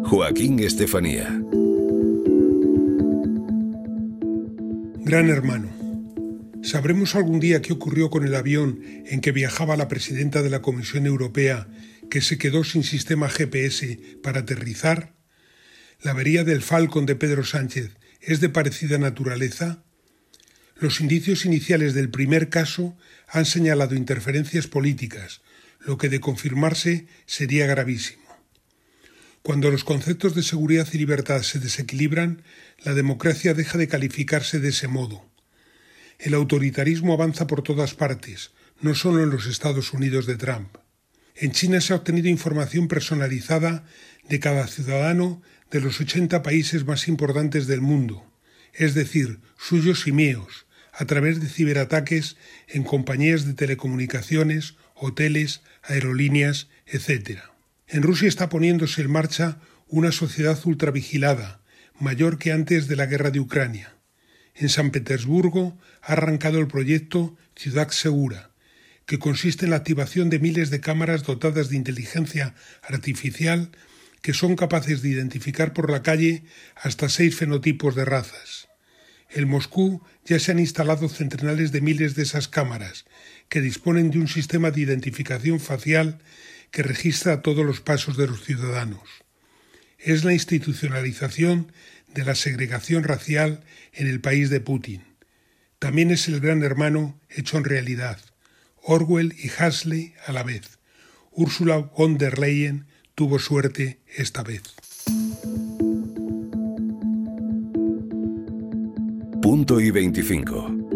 Joaquín Estefanía. Gran Hermano. ¿Sabremos algún día qué ocurrió con el avión en que viajaba la presidenta de la Comisión Europea, que se quedó sin sistema GPS para aterrizar? ¿La avería del Falcon de Pedro Sánchez es de parecida naturaleza? Los indicios iniciales del primer caso han señalado interferencias políticas, lo que de confirmarse sería gravísimo. Cuando los conceptos de seguridad y libertad se desequilibran, la democracia deja de calificarse de ese modo. El autoritarismo avanza por todas partes, no solo en los Estados Unidos de Trump. En China se ha obtenido información personalizada de cada ciudadano de los 80 países más importantes del mundo, es decir, suyos y míos, a través de ciberataques en compañías de telecomunicaciones, hoteles, aerolíneas, etc. En Rusia está poniéndose en marcha una sociedad ultravigilada, mayor que antes de la guerra de Ucrania. En San Petersburgo ha arrancado el proyecto Ciudad Segura, que consiste en la activación de miles de cámaras dotadas de inteligencia artificial que son capaces de identificar por la calle hasta 6 fenotipos de razas. En Moscú ya se han instalado centenares de miles de esas cámaras, que disponen de un sistema de identificación facial que registra todos los pasos de los ciudadanos. Es la institucionalización de la segregación racial en el país de Putin. También es el Gran Hermano hecho en realidad. Orwell y Huxley a la vez. Ursula von der Leyen tuvo suerte esta vez. Punto y 25.